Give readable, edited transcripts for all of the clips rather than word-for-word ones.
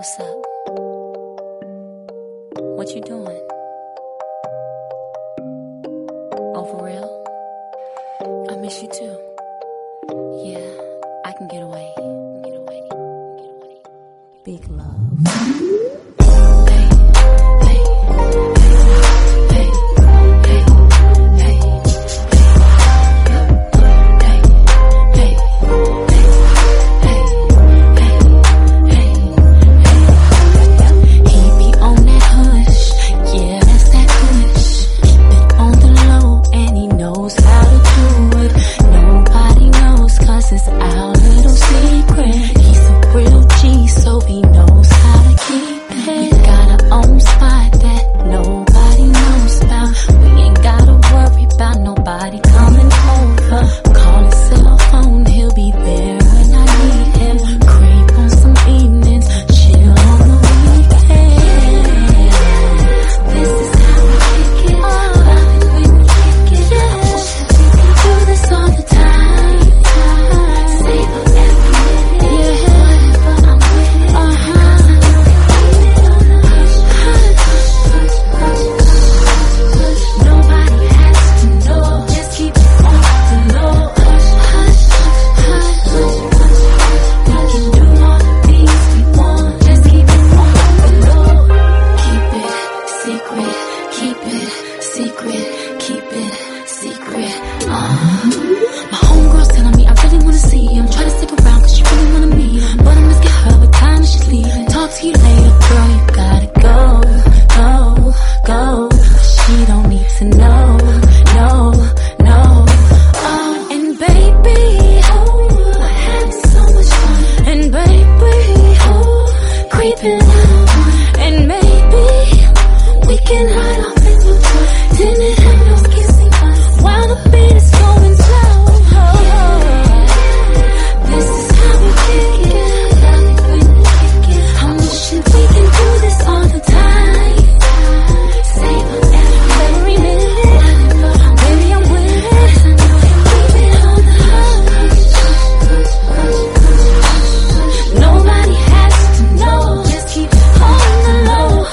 What's up? What you doing? Oh, for real? I miss you too. Yeah, I can get away. Big love. My homegirl's telling me I really wanna see you. I'm trying to stick around cause she really wanna meet him, but I must get her what time she's leaving. Talk to you later, girl, you gotta go. She don't need to know, no. Oh, and baby, we're having so much fun. And baby, creeping out. And maybe we can hide off in the joint. Didn't have no kissing while the beat is going slow. This is how we kick it. I'm wishing we can do this all the time. Save every minute. Baby, I'm with it. Keep it on the hush. Nobody has to know. Just keep it on the low.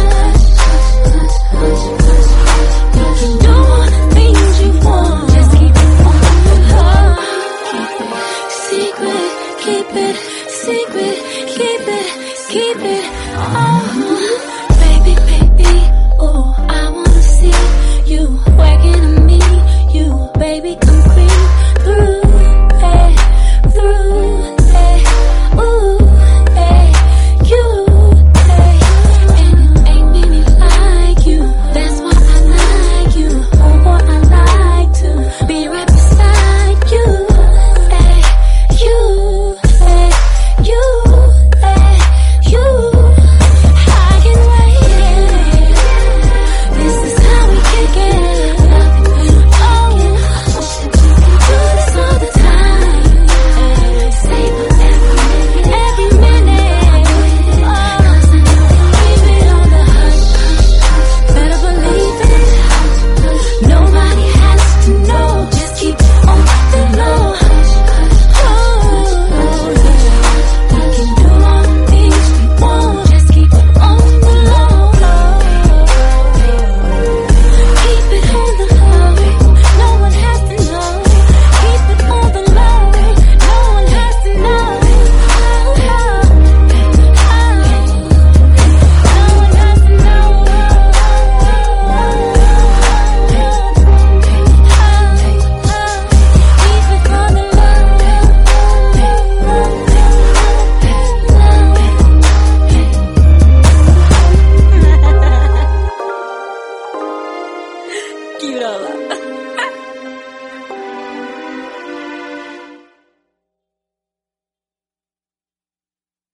You can do all the things you want. Just keep it on the low. Keep it secret. Keep it. Oh, baby. Oh, I wanna see you wagging on me. You, baby, come creep through. Ooh, you, and you ain't many like you. That's why I like you. Oh boy, I like to be right beside you. I can wait. This is how we kick it. Oh, do this all the time. Save every minute. Oh, keep it on the hush. Better believe it. Nobody has to know. Just keep on the low. Cute,